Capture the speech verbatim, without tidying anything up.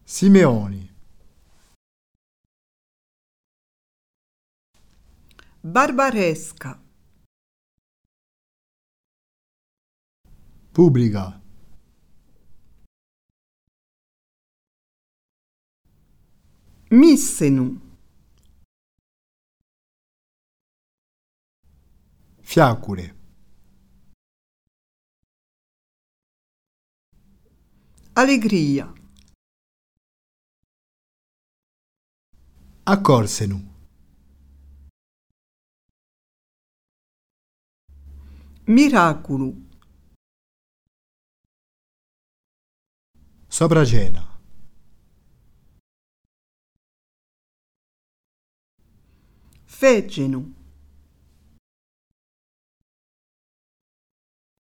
Simeoni, Barbaresca, Pubblica, Missenu, Fiacure, Allegria, Accorsenu, Miraculu, Sopracena, Fegenu.